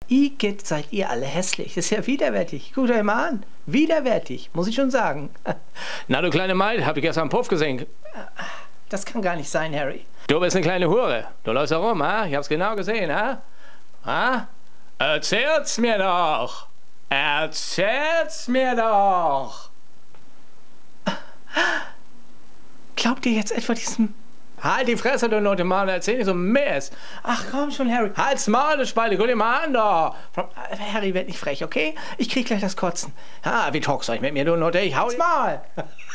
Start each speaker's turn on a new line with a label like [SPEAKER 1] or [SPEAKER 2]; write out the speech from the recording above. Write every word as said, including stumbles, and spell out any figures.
[SPEAKER 1] Igitt, seid ihr alle hässlich. Das ist ja widerwärtig. Guckt euch mal an. Widerwärtig, muss ich schon sagen.
[SPEAKER 2] Na, du kleine Maid, hab ich gestern am Puff gesehen.
[SPEAKER 1] Das kann gar nicht sein, Harry.
[SPEAKER 2] Du bist eine kleine Hure. Du läufst da rum, ha? Ich hab's genau gesehen, ha? Ha? Erzähl's mir doch! Erzähl's mir doch!
[SPEAKER 1] Glaubt ihr jetzt etwa diesem...
[SPEAKER 2] Halt die Fresse, du Note Mann, erzähl nicht so Mist!
[SPEAKER 1] Ach komm schon, Harry.
[SPEAKER 2] Halt's Maul, du Spalte, guck dir mal an, da!
[SPEAKER 1] Harry, werd nicht frech, okay? Ich krieg gleich das Kotzen.
[SPEAKER 2] Ha, wie talkst du mit mir, du Note? Ich hau...
[SPEAKER 1] Halt's Maul!